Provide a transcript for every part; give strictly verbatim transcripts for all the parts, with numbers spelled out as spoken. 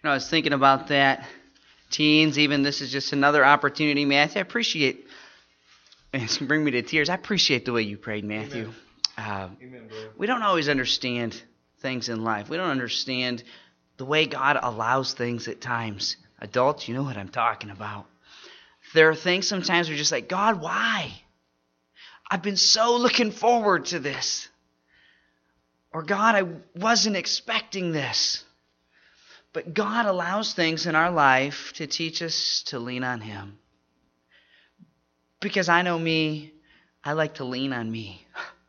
You know, I was thinking about that. Teens, even this is just another opportunity, Matthew. I appreciate, and it's going to bring me to tears. I appreciate the way you prayed, Matthew. Amen. Uh, Amen, bro. we don't always understand things in life. We don't understand the way God allows things at times. Adults, you know what I'm talking about. There are things sometimes we're just like, God, why? I've been so looking forward to this. Or God, I wasn't expecting this. But God allows things in our life to teach us to lean on Him. Because I know me, I like to lean on me.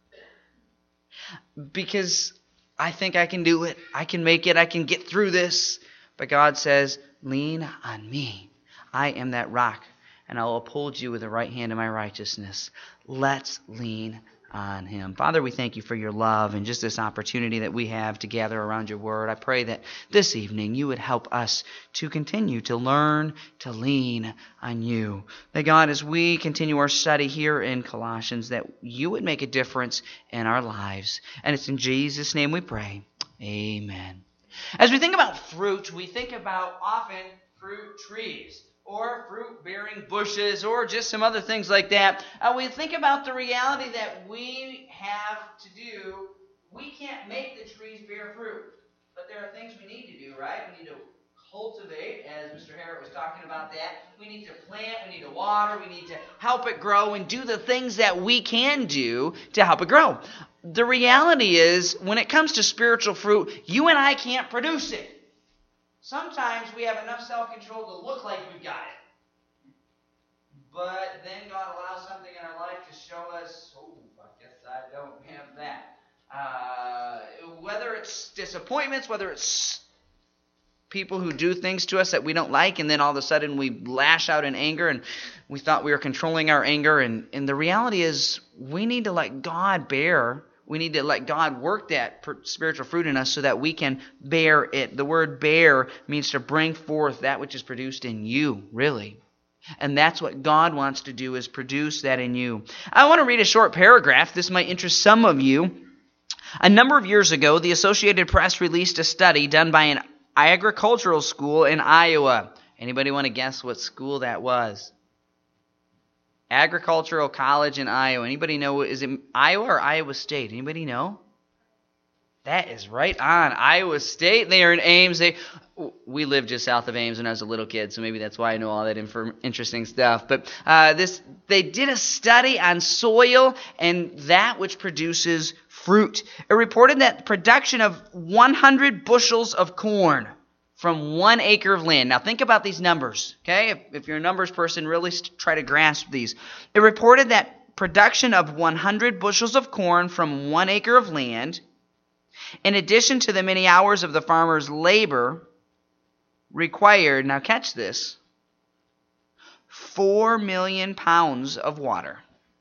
Because I think I can do it. I can make it. I can get through this. But God says, lean on me. I am that rock, and I will uphold you with the right hand of my righteousness. Let's lean on Him. Father, we thank you for your love and just this opportunity that we have to gather around your word. I pray that this evening you would help us to continue to learn to lean on you. That God, as we continue our study here in Colossians, that you would make a difference in our lives. And it's in Jesus' name we pray. Amen. As we think about fruit, we think about often fruit trees, or fruit-bearing bushes, or just some other things like that. Uh, we think about the reality that we have to do. We can't make the trees bear fruit, but there are things we need to do, right? We need to cultivate, as Mister Harrod was talking about that. We need to plant, we need to water, we need to help it grow, and do the things that we can do to help it grow. The reality is, when it comes to spiritual fruit, you and I can't produce it. Sometimes we have enough self-control to look like we've got it. But then God allows something in our life to show us, oh, I guess I don't have that. Uh, whether it's disappointments, whether it's people who do things to us that we don't like, and then all of a sudden we lash out in anger, and we thought we were controlling our anger. And, and the reality is, we need to let God bear We need to let God work that spiritual fruit in us so that we can bear it. The word bear means to bring forth that which is produced in you, really. And that's what God wants to do, is produce that in you. I want to read a short paragraph. This might interest some of you. A number of years ago, the Associated Press released a study done by an agricultural school in Iowa. Anybody want to guess what school that was? Agricultural College in Iowa. Anybody know? Is it Iowa or Iowa State? Anybody know? That is right on. Iowa State. They are in Ames. They, we lived just south of Ames when I was a little kid, so maybe that's why I know all that infor- interesting stuff. But uh, this, they did a study on soil and that which produces fruit. It reported that production of one hundred bushels of corn from one acre of land. Now think about these numbers, okay? If, if you're a numbers person, really try to grasp these. It reported that production of one hundred bushels of corn from one acre of land, in addition to the many hours of the farmer's labor, required, now catch this, four million pounds of water,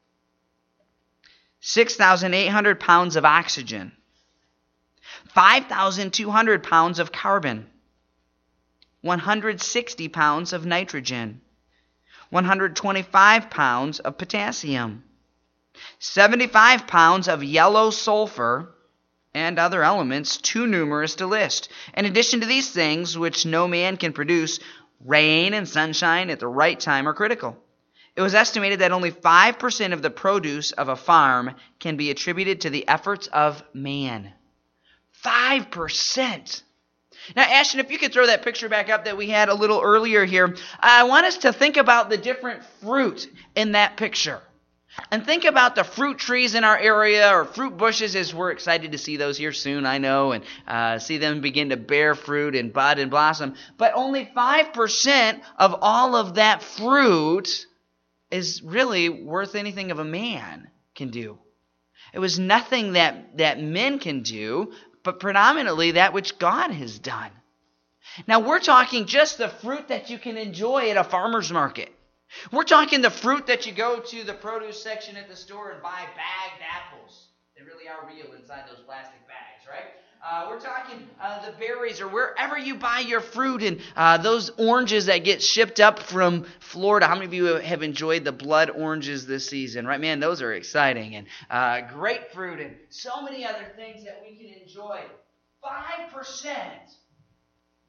six thousand eight hundred pounds of oxygen, five thousand two hundred pounds of carbon, one hundred sixty pounds of nitrogen, one hundred twenty-five pounds of potassium, seventy-five pounds of yellow sulfur, and other elements too numerous to list. In addition to these things, which no man can produce, rain and sunshine at the right time are critical. It was estimated that only five percent of the produce of a farm can be attributed to the efforts of man. five percent! Now, Ashton, if you could throw that picture back up that we had a little earlier here, I want us to think about the different fruit in that picture. And think about the fruit trees in our area, or fruit bushes, as we're excited to see those here soon, I know, and uh, see them begin to bear fruit and bud and blossom. But only five percent of all of that fruit is really worth anything of a man can do. It was nothing that, that men can do, but predominantly that which God has done. Now, we're talking just the fruit that you can enjoy at a farmer's market. We're talking the fruit that you go to the produce section at the store and buy bagged apples. They really are real inside those plastic bags, right? Uh, we're talking uh, the berries, or wherever you buy your fruit, and uh, those oranges that get shipped up from Florida. How many of you have enjoyed the blood oranges this season, right? Man, those are exciting. And uh, grapefruit and so many other things that we can enjoy. five percent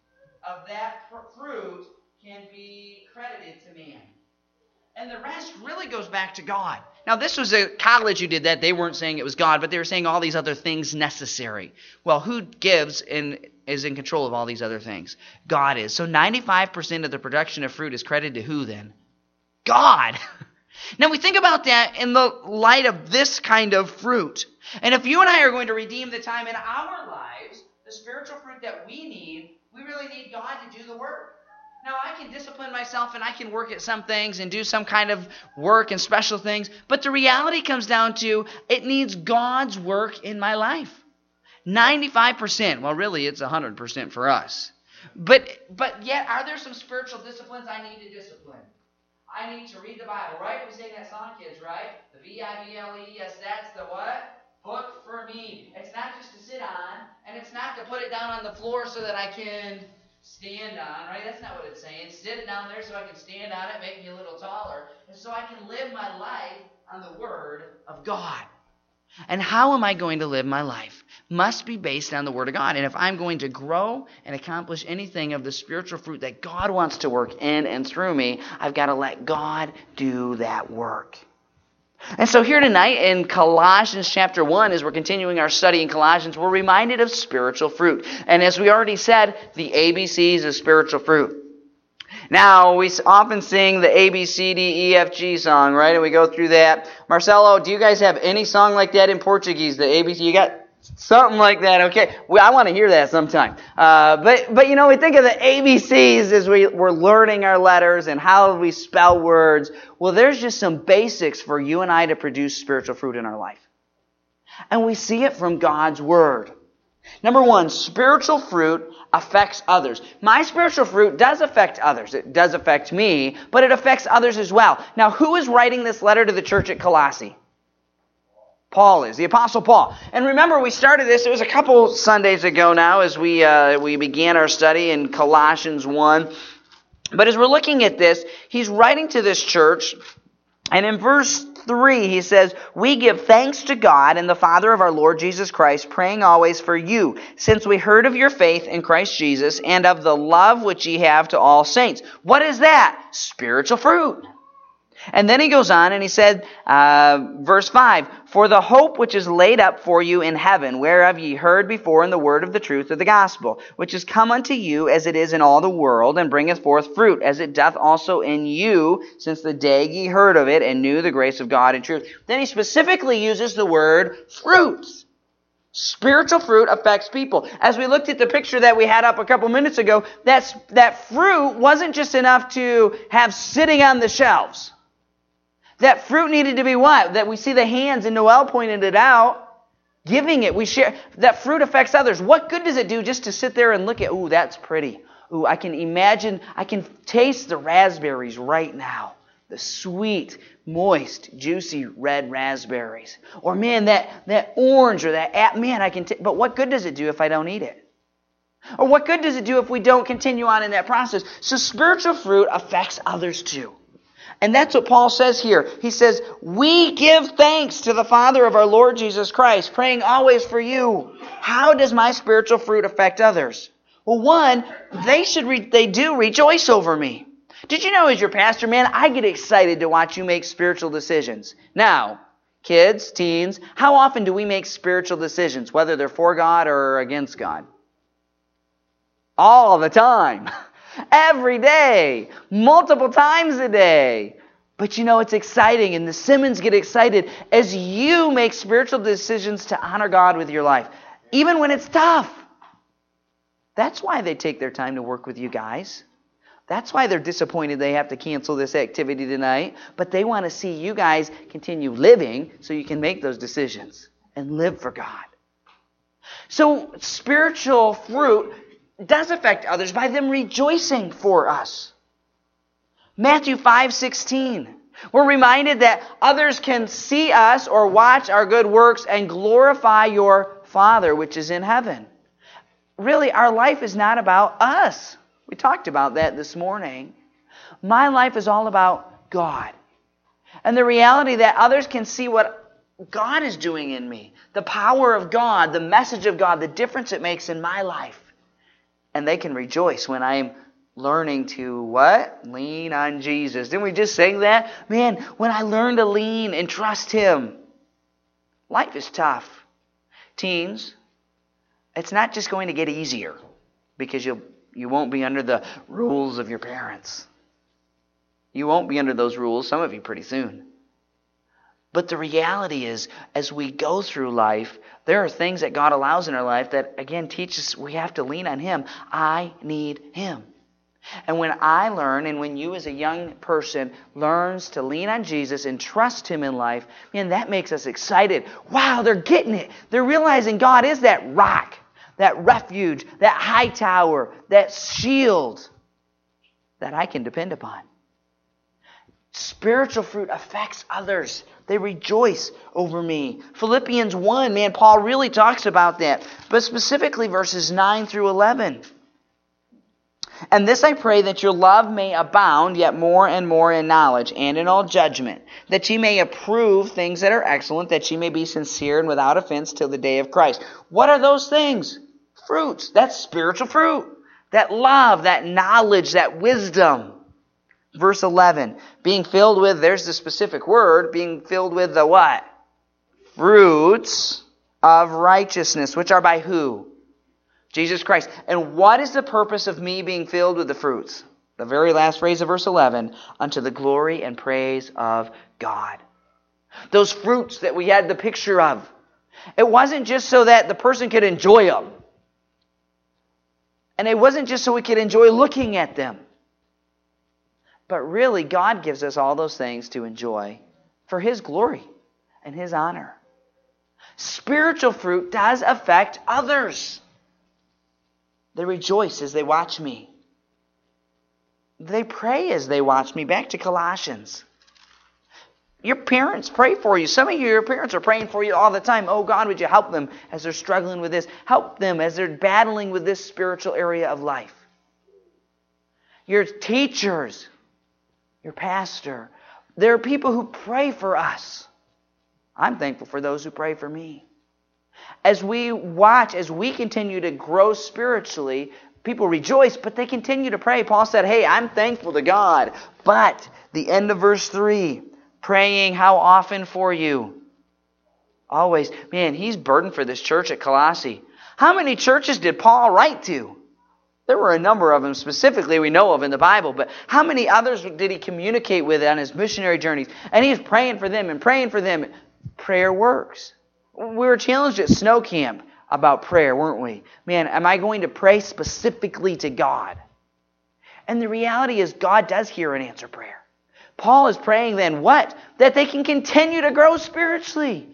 of that fruit can be credited to man. And the rest really goes back to God. Now, this was a college who did that. They weren't saying it was God, but they were saying all these other things necessary. Well, who gives and is in control of all these other things? God is. So ninety-five percent of the production of fruit is credited to who then? God. Now, we think about that in the light of this kind of fruit. And if you and I are going to redeem the time in our lives, the spiritual fruit that we need, we really need God to do the work. Now, I can discipline myself and I can work at some things and do some kind of work and special things, but the reality comes down to it needs God's work in my life. ninety-five percent. Well, really, it's one hundred percent for us. But but yet, are there some spiritual disciplines I need to discipline? I need to read the Bible, right? We sing that song, kids, right? The V I B L E, yes, that's the what? Book for me. It's not just to sit on, and it's not to put it down on the floor so that I can stand on, right? That's not what it's saying. Sit it down there so I can stand on it, make me a little taller, and so I can live my life on the Word of God. And how am I going to live my life? Must be based on the Word of God. And if I'm going to grow and accomplish anything of the spiritual fruit that God wants to work in and through me, I've got to let God do that work. And so here tonight in Colossians chapter one, as we're continuing our study in Colossians, we're reminded of spiritual fruit. And as we already said, the A B Cs of spiritual fruit. Now, we often sing the A, B, C, D, E, F, G song, right? And we go through that. Marcelo, do you guys have any song like that in Portuguese? The A, B, C, you got something like that? Okay. Well, I want to hear that sometime. Uh, but, but you know, we think of the A B Cs as we, we're learning our letters and how we spell words. Well, there's just some basics for you and I to produce spiritual fruit in our life. And we see it from God's Word. Number one, spiritual fruit affects others. My spiritual fruit does affect others. It does affect me, but it affects others as well. Now, who is writing this letter to the church at Colossae? Paul is, the Apostle Paul. And remember, we started this, it was a couple Sundays ago now as we uh, we began our study in Colossians one. But as we're looking at this, he's writing to this church, and in verse three, he says, "We give thanks to God and the Father of our Lord Jesus Christ, praying always for you, since we heard of your faith in Christ Jesus and of the love which ye have to all saints." What is that? Spiritual fruit. And then he goes on and he said, uh, verse five, "For the hope which is laid up for you in heaven, whereof ye heard before in the word of the truth of the gospel, which is come unto you as it is in all the world, and bringeth forth fruit, as it doth also in you, since the day ye heard of it, and knew the grace of God in truth." Then he specifically uses the word fruits. Spiritual fruit affects people. As we looked at the picture that we had up a couple minutes ago, that's, that fruit wasn't just enough to have sitting on the shelves. That fruit needed to be what? That we see the hands, and Noel pointed it out, giving it. We share. That fruit affects others. What good does it do just to sit there and look at, ooh, that's pretty. Ooh, I can imagine, I can taste the raspberries right now. The sweet, moist, juicy red raspberries. Or man, that, that orange or that, man, I can t- but what good does it do if I don't eat it? Or what good does it do if we don't continue on in that process? So spiritual fruit affects others too. And that's what Paul says here. He says, "We give thanks to the Father of our Lord Jesus Christ, praying always for you." How does my spiritual fruit affect others? Well, one, they should re- they do rejoice over me. Did you know, as your pastor, man, I get excited to watch you make spiritual decisions. Now, kids, teens, how often do we make spiritual decisions, whether they're for God or against God? All the time. Every day. Multiple times a day. But you know, it's exciting, and the Simmons get excited as you make spiritual decisions to honor God with your life, even when it's tough. That's why they take their time to work with you guys. That's why they're disappointed they have to cancel this activity tonight. But they want to see you guys continue living so you can make those decisions and live for God. So spiritual fruit does affect others by them rejoicing for us. Matthew five sixteen. We're reminded that others can see us or watch our good works and glorify your Father which is in heaven. Really, our life is not about us. We talked about that this morning. My life is all about God. And the reality that others can see what God is doing in me. The power of God, the message of God, the difference it makes in my life. And they can rejoice when I'm learning to what? Lean on Jesus. Didn't we just sing that? Man, when I learn to lean and trust Him, life is tough. Teens, it's not just going to get easier because you'll, you won't be under the rules of your parents. You won't be under those rules, some of you pretty soon. But the reality is, as we go through life, there are things that God allows in our life that, again, teach us we have to lean on Him. I need Him. And when I learn, and when you as a young person learns to lean on Jesus and trust Him in life, man, that makes us excited. Wow, they're getting it. They're realizing God is that rock, that refuge, that high tower, that shield that I can depend upon. Spiritual fruit affects others. They rejoice over me. Philippians one, man, Paul really talks about that. But specifically verses nine through eleven. And this I pray, that your love may abound yet more and more in knowledge and in all judgment, that ye may approve things that are excellent, that ye may be sincere and without offense till the day of Christ. What are those things? Fruits. That's spiritual fruit. That love, that knowledge, that wisdom. Verse eleven, being filled with, there's the specific word, being filled with the what? Fruits of righteousness, which are by who? Jesus Christ. And what is the purpose of me being filled with the fruits? The very last phrase of verse eleven, unto the glory and praise of God. Those fruits that we had the picture of. It wasn't just so that the person could enjoy them. And it wasn't just so we could enjoy looking at them. But really, God gives us all those things to enjoy for His glory and His honor. Spiritual fruit does affect others. They rejoice as they watch me. They pray as they watch me. Back to Colossians. Your parents pray for you. Some of you, your parents are praying for you all the time. Oh God, would you help them as they're struggling with this? Help them as they're battling with this spiritual area of life. Your teachers, your pastor, there are people who pray for us. I'm thankful for those who pray for me. As we watch, as we continue to grow spiritually, people rejoice, but they continue to pray. Paul said, hey, I'm thankful to God. But the end of verse three, praying how often for you? Always. Man, he's burdened for this church at Colossae. How many churches did Paul write to? There were a number of them specifically we know of in the Bible, but how many others did he communicate with on his missionary journeys? And he's praying for them and praying for them. Prayer works. We were challenged at Snow Camp about prayer, weren't we? Man, am I going to pray specifically to God? And the reality is God does hear and answer prayer. Paul is praying then what? That they can continue to grow spiritually.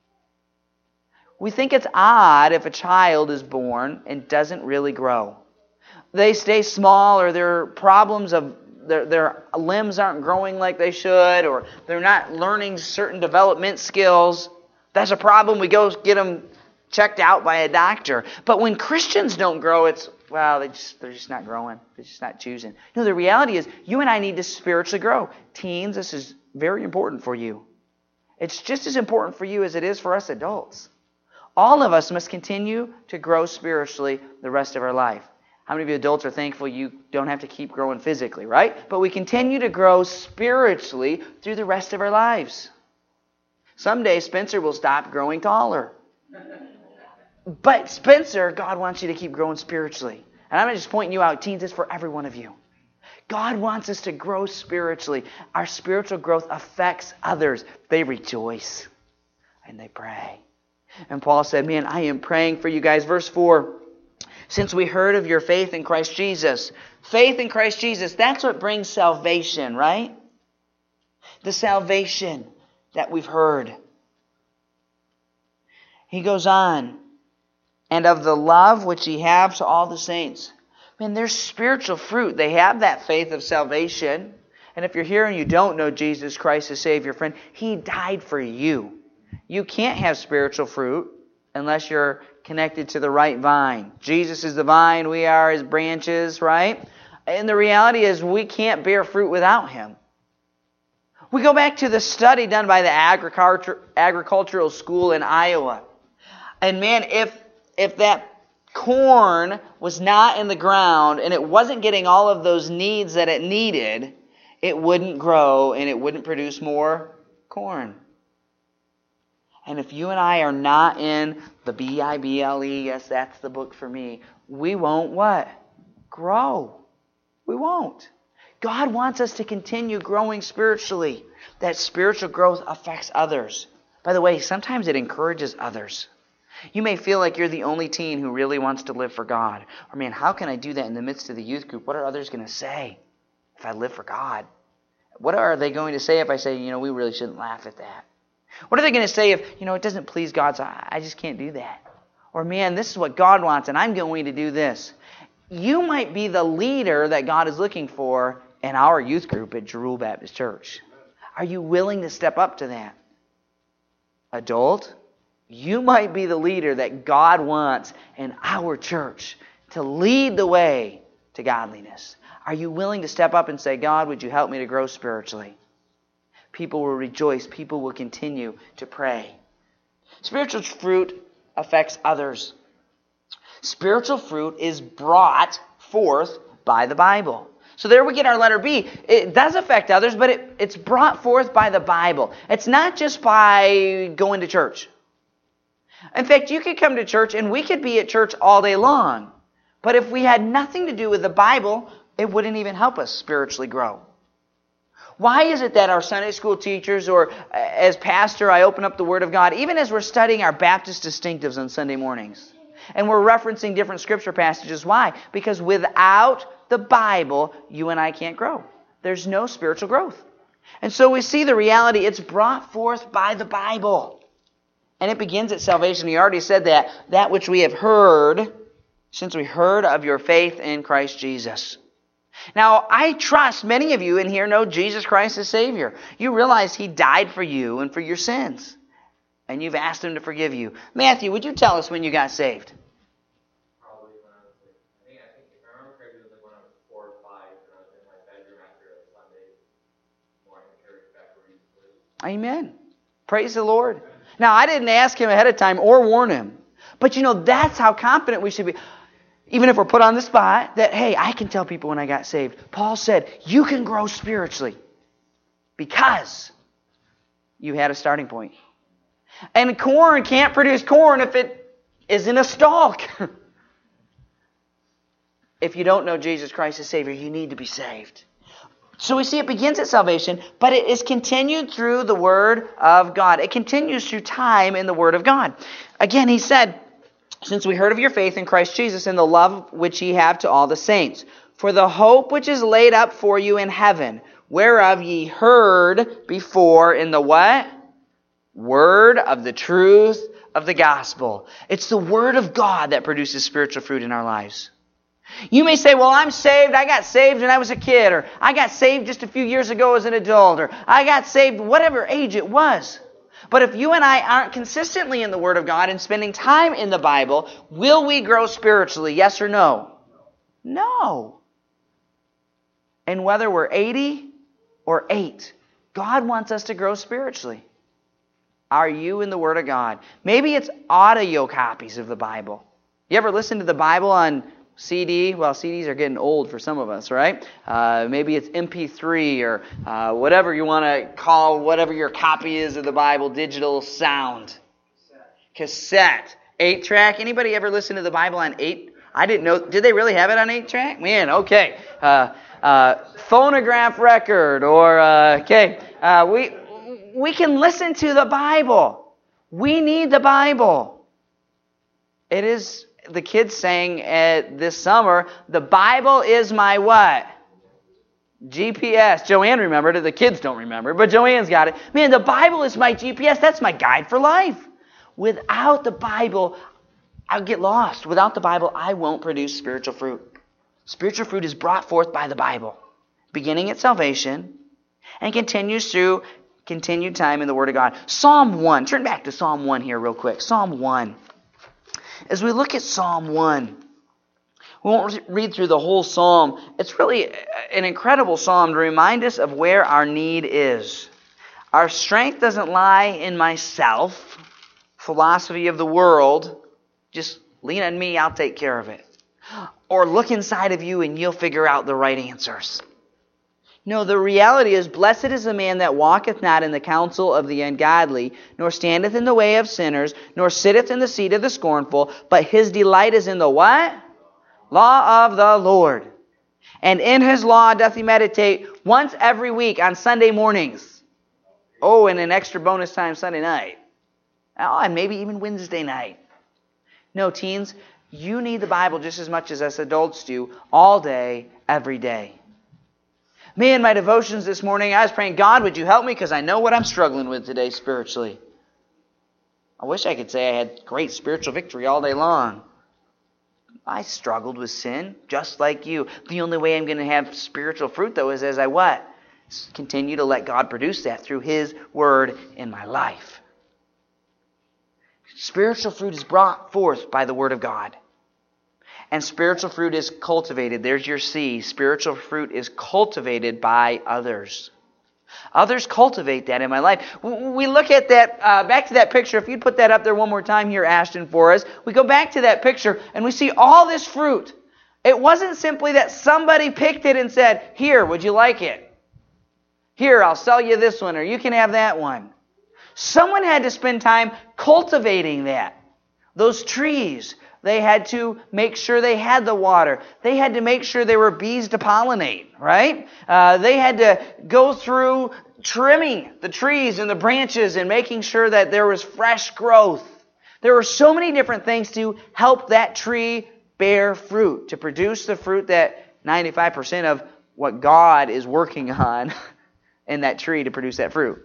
We think it's odd if a child is born and doesn't really grow. They stay small, or their problems of their, their limbs aren't growing like they should, or they're not learning certain development skills. That's a problem. We go get them checked out by a doctor. But when Christians don't grow, it's, well, they just, they're just not growing. They're just not choosing. No, the reality is you and I need to spiritually grow. Teens, this is very important for you. It's just as important for you as it is for us adults. All of us must continue to grow spiritually the rest of our life. How many of you adults are thankful you don't have to keep growing physically, right? But we continue to grow spiritually through the rest of our lives. Someday Spencer will stop growing taller. But Spencer, God wants you to keep growing spiritually. And I'm just pointing you out, teens, it's for every one of you. God wants us to grow spiritually. Our spiritual growth affects others. They rejoice and they pray. And Paul said, man, I am praying for you guys. Verse four, since we heard of your faith in Christ Jesus. Faith in Christ Jesus, that's what brings salvation, right? The salvation that we've heard. He goes on, and of the love which ye have to all the saints. Man, there's spiritual fruit. They have that faith of salvation. And if you're here and you don't know Jesus Christ as Savior, friend, He died for you. You can't have spiritual fruit unless you're connected to the right vine. Jesus is the vine, we are His branches, right? And the reality is we can't bear fruit without Him. We go back to the study done by the agriculture, agricultural school in Iowa. And man, if if that corn was not in the ground and it wasn't getting all of those needs that it needed, it wouldn't grow and it wouldn't produce more corn. And if you and I are not in the B I B L E, yes, that's the book for me, we won't what? Grow. We won't. God wants us to continue growing spiritually. That spiritual growth affects others. By the way, sometimes it encourages others. You may feel like you're the only teen who really wants to live for God. Or, man, how can I do that in the midst of the youth group? What are others going to say if I live for God? What are they going to say if I say, you know, we really shouldn't laugh at that? What are they going to say if, you know, it doesn't please God, so I just can't do that? Or, man, this is what God wants, and I'm going to do this. You might be the leader that God is looking for in our youth group at Jeruel Baptist Church. Are you willing to step up to that? Adult, you might be the leader that God wants in our church to lead the way to godliness. Are you willing to step up and say, God, would you help me to grow spiritually? People will rejoice. People will continue to pray. Spiritual fruit affects others. Spiritual fruit is brought forth by the Bible. So there we get our letter B. It does affect others, but it, it's brought forth by the Bible. It's not just by going to church. In fact, you could come to church and we could be at church all day long. But if we had nothing to do with the Bible, it wouldn't even help us spiritually grow. Why is it that our Sunday school teachers, or as pastor, I open up the Word of God, even as we're studying our Baptist distinctives on Sunday mornings, and we're referencing different scripture passages? Why? Because without the Bible, you and I can't grow. There's no spiritual growth. And so we see the reality, it's brought forth by the Bible. And it begins at salvation. He already said that. That which we have heard, since we heard of your faith in Christ Jesus. Now, I trust many of you in here know Jesus Christ as Savior. You realize He died for you and for your sins. And you've asked Him to forgive you. Matthew, would you tell us when you got saved? Probably when I was like, I think, I think if I remember correctly, it was like when I was four or five, and I was in my bedroom after a Sunday morning church back where we used to live. Amen. Praise the Lord. Now, I didn't ask him ahead of time or warn him. But you know, that's how confident we should be. Even if we're put on the spot, that, hey, I can tell people when I got saved. Paul said, you can grow spiritually because you had a starting point. And corn can't produce corn if it is in a stalk. If you don't know Jesus Christ as Savior, you need to be saved. So we see it begins at salvation, but it is continued through the Word of God. It continues through time in the Word of God. Again, he said, since we heard of your faith in Christ Jesus and the love which ye have to all the saints, for the hope which is laid up for you in heaven, whereof ye heard before in the what? Word of the truth of the gospel. It's the Word of God that produces spiritual fruit in our lives. You may say, well, I'm saved. I got saved when I was a kid, or I got saved just a few years ago as an adult, or I got saved whatever age it was. But if you and I aren't consistently in the Word of God and spending time in the Bible, will we grow spiritually? Yes or no? No. And whether we're eighty or eight, God wants us to grow spiritually. Are you in the Word of God? Maybe it's audio copies of the Bible. You ever listen to the Bible on C D? Well, C Ds are getting old for some of us, right? Uh, maybe it's M P three or uh, whatever you want to call whatever your copy is of the Bible, digital sound. Cassette. Cassette. Eight track. Anybody ever listen to the Bible on eight? I didn't know. Did they really have it on eight track? Man, okay. Uh, uh, phonograph record or, uh, okay. Uh, we, we can listen to the Bible. We need the Bible. It is... The kids sang uh, this summer, the Bible is my what? G P S. Joanne remembered it. The kids don't remember, but Joanne's got it. Man, the Bible is my G P S. That's my guide for life. Without the Bible, I'll get lost. Without the Bible, I won't produce spiritual fruit. Spiritual fruit is brought forth by the Bible, beginning at salvation and continues through continued time in the Word of God. Psalm one. Turn back to Psalm one here real quick. Psalm one. As we look at Psalm one, we won't read through the whole psalm. It's really an incredible psalm to remind us of where our need is. Our strength doesn't lie in myself, philosophy of the world, just Lean on me, I'll take care of it. Or look inside of you and you'll figure out the right answers. No, the reality is, blessed is the man that walketh not in the counsel of the ungodly, nor standeth in the way of sinners, nor sitteth in the seat of the scornful, but his delight is in the what? Law of the Lord. And in his law doth he meditate once every week on Sunday mornings. Oh, and an extra bonus time Sunday night. Oh, and maybe even Wednesday night. No, teens, you need the Bible just as much as us adults do, all day, every day. Me and my devotions this morning, I was praying, God, would you help me? Because I know what I'm struggling with today spiritually. I wish I could say I had great spiritual victory all day long. I struggled with sin, just like you. The only way I'm going to have spiritual fruit, though, is as I what? Continue to let God produce that through His Word in my life. Spiritual fruit is brought forth by the Word of God. And spiritual fruit is cultivated. There's your C. Spiritual fruit is cultivated by others. Others cultivate that in my life. We look at that, uh, back to that picture. If you'd put that up there one more time here, Ashton, for us. We go back to that picture and we see all this fruit. It wasn't simply that somebody picked it and said, here, would you like it? Here, I'll sell you this one, or you can have that one. Someone had to spend time cultivating that. Those trees. They had to make sure they had the water. They had to make sure there were bees to pollinate, right? Uh, they had to go through trimming the trees and the branches and making sure that there was fresh growth. There were so many different things to help that tree bear fruit, to produce the fruit that ninety-five percent of what God is working on in that tree to produce that fruit.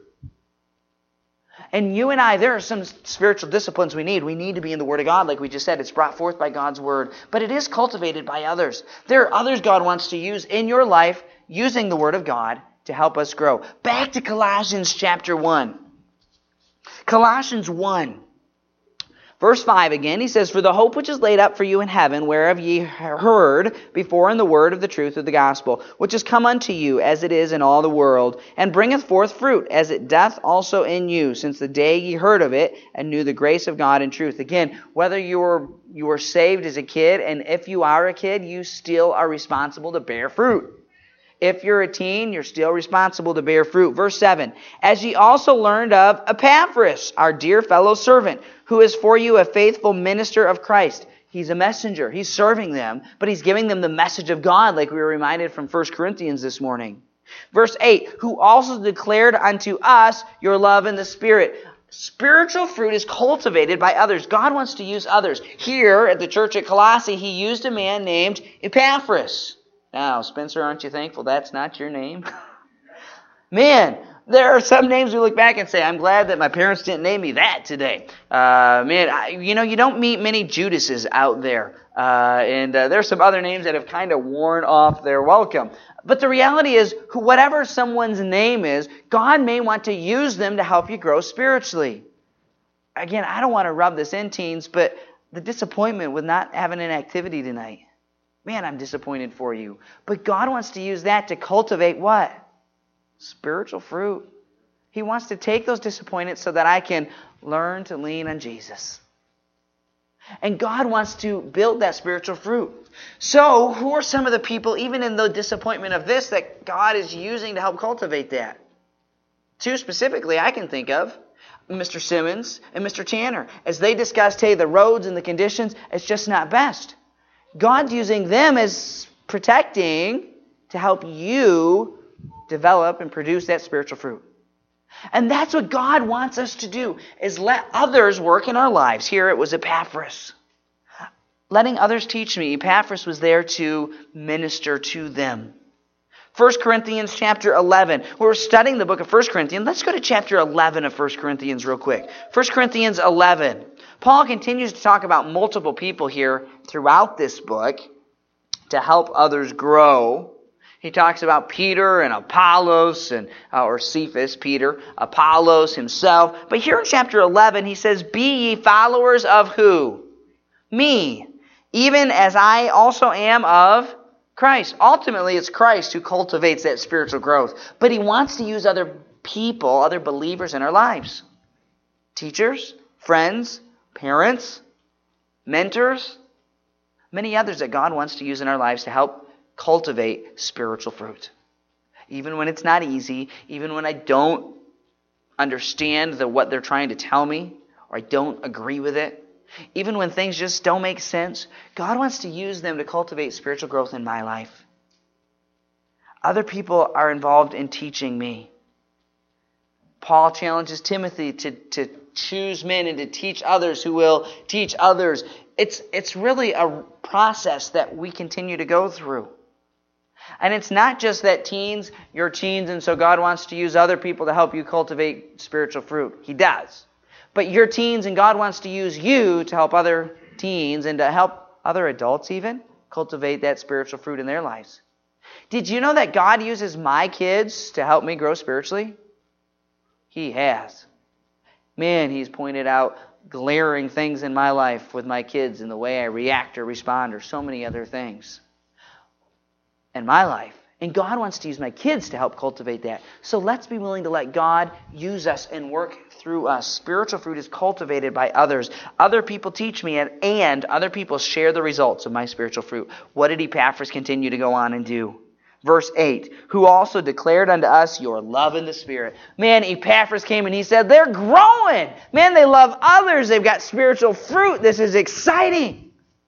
And you and I, there are some spiritual disciplines we need. We need to be in the Word of God, like we just said. It's brought forth by God's Word. But it is cultivated by others. There are others God wants to use in your life, using the Word of God to help us grow. Back to Colossians chapter one. Colossians one. Verse five again, he says, for the hope which is laid up for you in heaven, whereof ye heard before in the word of the truth of the gospel, which is come unto you as it is in all the world, and bringeth forth fruit, as it doth also in you, since the day ye heard of it, and knew the grace of God in truth. Again, whether you were, you were saved as a kid, and if you are a kid, you still are responsible to bear fruit. If you're a teen, you're still responsible to bear fruit. Verse seven, as ye also learned of Epaphras, our dear fellow servant, who is for you a faithful minister of Christ. He's a messenger. He's serving them, but he's giving them the message of God, like we were reminded from First Corinthians this morning. Verse eight, who also declared unto us your love in the Spirit. Spiritual fruit is cultivated by others. God wants to use others. Here at the church at Colossae, he used a man named Epaphras. Now, Spencer, aren't you thankful that's not your name? Man, there are some names we look back and say, I'm glad that my parents didn't name me that today. Uh, man, I, you know, you don't meet many Judases out there. Uh, and uh, there's some other names that have kind of worn off their welcome. But the reality is, whatever someone's name is, God may want to use them to help you grow spiritually. Again, I don't want to rub this in, teens, but the disappointment with not having an activity tonight. Man, I'm disappointed for you. But God wants to use that to cultivate what? Spiritual fruit. He wants to take those disappointments so that I can learn to lean on Jesus. And God wants to build that spiritual fruit. So, who are some of the people, even in the disappointment of this, that God is using to help cultivate that? Two specifically I can think of. Mister Simmons and Mister Tanner. As they discussed, hey, the roads and the conditions, it's just not best. God's using them as protecting to help you develop and produce that spiritual fruit. And that's what God wants us to do, is let others work in our lives. Here it was Epaphras. Letting others teach me. Epaphras was there to minister to them. First Corinthians chapter eleven. We're studying the book of First Corinthians. Let's go to chapter eleven of First Corinthians real quick. First Corinthians eleven. Paul continues to talk about multiple people here throughout this book to help others grow. He talks about Peter and Apollos, and uh, or Cephas, Peter, Apollos himself. But here in chapter eleven, he says, be ye followers of who? Me, even as I also am of Christ. Ultimately, it's Christ who cultivates that spiritual growth. But he wants to use other people, other believers in our lives. Teachers, friends, parents, mentors, many others that God wants to use in our lives to help cultivate spiritual fruit. Even when it's not easy, even when I don't understand the, what they're trying to tell me, or I don't agree with it, even when things just don't make sense, God wants to use them to cultivate spiritual growth in my life. Other people are involved in teaching me. Paul challenges Timothy to, to choose men and to teach others who will teach others. It's, it's really a process that we continue to go through. And it's not just that teens, you're teens, and so God wants to use other people to help you cultivate spiritual fruit. He does. But you're teens, and God wants to use you to help other teens and to help other adults even cultivate that spiritual fruit in their lives. Did you know that God uses my kids to help me grow spiritually? He has. Man, He's pointed out glaring things in my life with my kids and the way I react or respond or so many other things in my life. And God wants to use my kids to help cultivate that. So let's be willing to let God use us and work through us. Spiritual fruit is cultivated by others. Other people teach me, and, and other people share the results of my spiritual fruit. What did Epaphras continue to go on and do? Verse eight, who also declared unto us your love in the Spirit. Man, Epaphras came and he said, they're growing. Man, they love others. They've got spiritual fruit. This is exciting.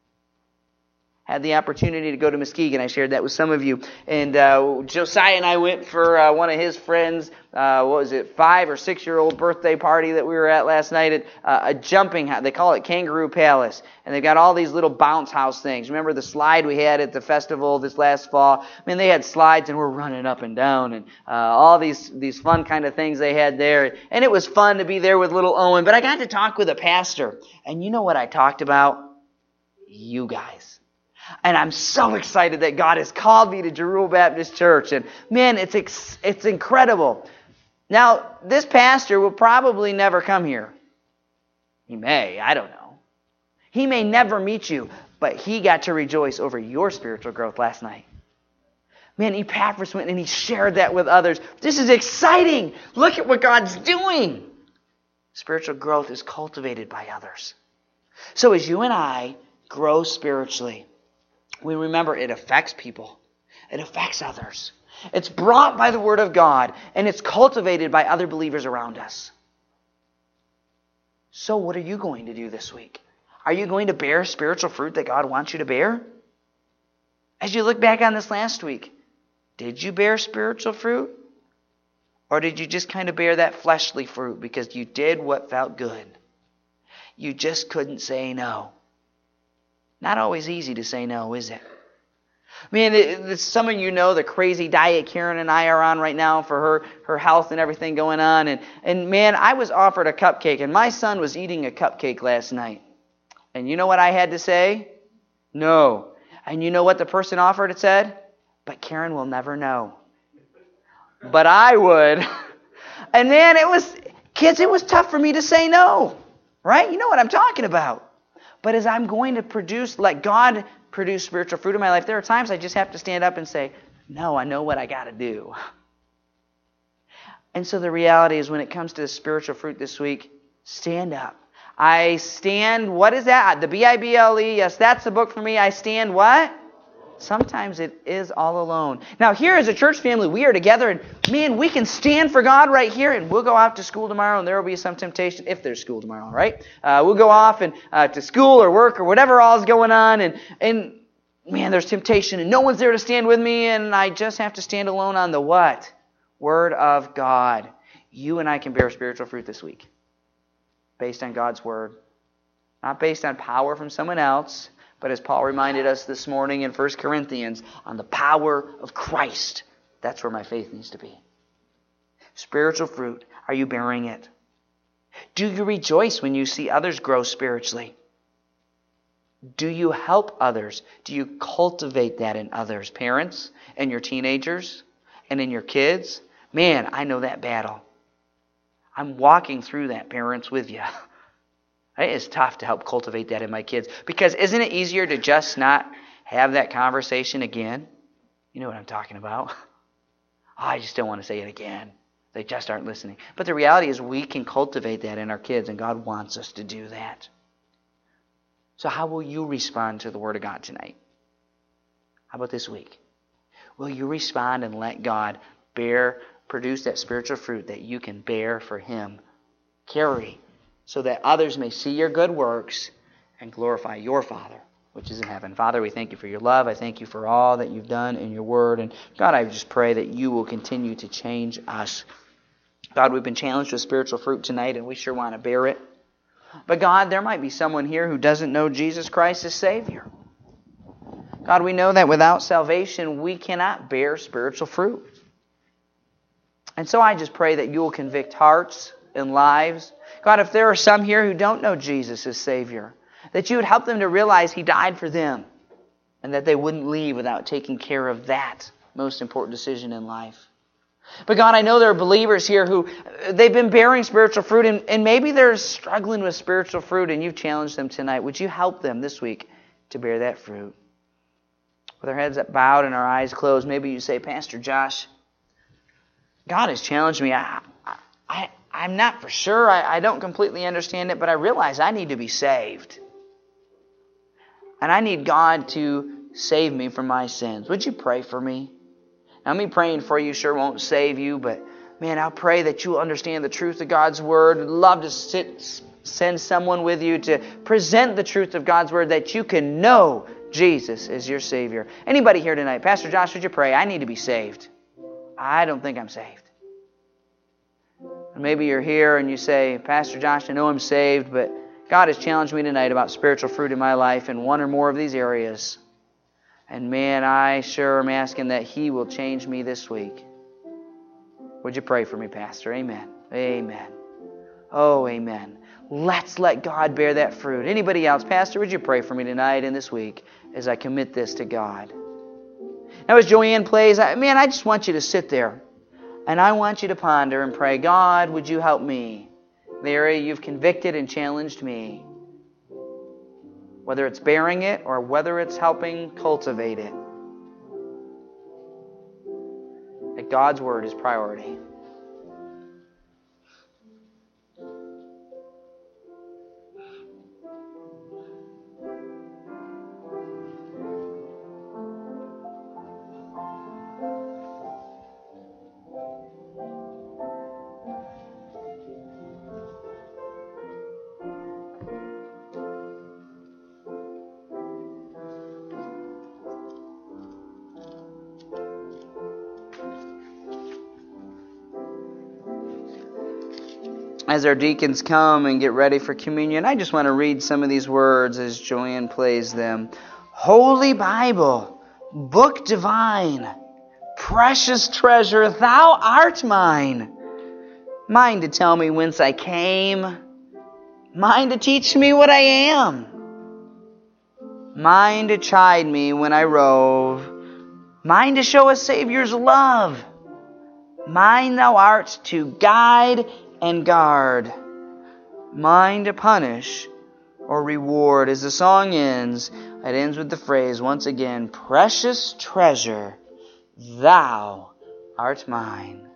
Had the opportunity to go to Muskegon. I shared that with some of you. And uh, Josiah and I went for uh, one of his friends, uh, what was it, five or six-year-old birthday party that we were at last night at uh, a jumping house. They call it Kangaroo Palace. And they've got all these little bounce house things. Remember the slide we had at the festival this last fall? I mean, they had slides and we're running up and down and uh, all these, these fun kind of things they had there. And it was fun to be there with little Owen. But I got to talk with a pastor. And you know what I talked about? You guys. And I'm so excited that God has called me to Jeruel Baptist Church. And man, it's ex- it's incredible. Now, this pastor will probably never come here. He may, I don't know. He may never meet you, but he got to rejoice over your spiritual growth last night. Man, Epaphras went and he shared that with others. This is exciting. Look at what God's doing. Spiritual growth is cultivated by others. So as you and I grow spiritually, we remember it affects people. It affects others. It's brought by the Word of God, and it's cultivated by other believers around us. So what are you going to do this week? Are you going to bear spiritual fruit that God wants you to bear? As you look back on this last week, did you bear spiritual fruit? Or did you just kind of bear that fleshly fruit because you did what felt good? You just couldn't say no. Not always easy to say no, is it? I mean, it, it, some of you know the crazy diet Karen and I are on right now for her, her health and everything going on. And, and man, I was offered a cupcake, and my son was eating a cupcake last night. And you know what I had to say? No. And you know what the person offered it said? But Karen will never know. But I would. And man, it was, kids, it was tough for me to say no. Right? You know what I'm talking about. But as I'm going to produce, let God produce spiritual fruit in my life, there are times I just have to stand up and say, no, I know what I got to do. And so the reality is when it comes to the spiritual fruit this week, stand up. I stand, what is that? The B I B L E, yes, that's the book for me. I stand what? Sometimes it is all alone. Now here as a church family, we are together and man, we can stand for God right here and we'll go out to school tomorrow and there will be some temptation, if there's school tomorrow, right? Uh, we'll go off and uh, to school or work or whatever all is going on and, and man, there's temptation and no one's there to stand with me and I just have to stand alone on the what? Word of God. You and I can bear spiritual fruit this week based on God's Word. Not based on power from someone else, but as Paul reminded us this morning in First Corinthians, on the power of Christ. That's where my faith needs to be. Spiritual fruit, are you bearing it? Do you rejoice when you see others grow spiritually? Do you help others? Do you cultivate that in others? Parents and your teenagers and in your kids? Man, I know that battle. I'm walking through that, parents, with you. It is tough to help cultivate that in my kids. Because isn't it easier to just not have that conversation again? You know what I'm talking about. Oh, I just don't want to say it again. They just aren't listening. But the reality is we can cultivate that in our kids, and God wants us to do that. So how will you respond to the Word of God tonight? How about this week? Will you respond and let God bear, produce that spiritual fruit that you can bear for Him? Carry, so that others may see your good works and glorify your Father, which is in heaven. Father, we thank you for your love. I thank you for all that you've done in your word. And God, I just pray that you will continue to change us. God, we've been challenged with spiritual fruit tonight, and we sure want to bear it. But God, there might be someone here who doesn't know Jesus Christ as Savior. God, we know that without salvation, we cannot bear spiritual fruit. And so I just pray that you will convict hearts and lives. God, if there are some here who don't know Jesus as Savior, that you would help them to realize He died for them, and that they wouldn't leave without taking care of that most important decision in life. But God, I know there are believers here who, they've been bearing spiritual fruit, and, and maybe they're struggling with spiritual fruit, and you've challenged them tonight. Would you help them this week to bear that fruit? With our heads bowed and our eyes closed, maybe you say, Pastor Josh, God has challenged me. I, I, I'm not for sure. I, I don't completely understand it, but I realize I need to be saved. And I need God to save me from my sins. Would you pray for me? Now, me praying for you sure won't save you, but man, I'll pray that you'll understand the truth of God's Word. I'd love to sit, send someone with you to present the truth of God's Word, that you can know Jesus as your Savior. Anybody here tonight? Pastor Josh, would you pray? I need to be saved. I don't think I'm saved. Maybe you're here and you say, Pastor Josh, I know I'm saved, but God has challenged me tonight about spiritual fruit in my life in one or more of these areas. And man, I sure am asking that He will change me this week. Would you pray for me, Pastor? Amen. Amen. Oh, amen. Let's let God bear that fruit. Anybody else? Pastor, would you pray for me tonight and this week as I commit this to God? Now, as Joanne plays, I, man, I just want you to sit there. And I want you to ponder and pray, God, would you help me? The area you've convicted and challenged me. Whether it's bearing it or whether it's helping cultivate it. That God's Word is priority. As our deacons come and get ready for communion, I just want to read some of these words as Joanne plays them. Holy Bible, book divine, precious treasure, thou art mine. Mine to tell me whence I came, mine to teach me what I am, mine to chide me when I rove, mine to show a Savior's love, mine thou art to guide and guard, mine to punish or reward. As the song ends, it ends with the phrase once again, precious treasure, thou art mine.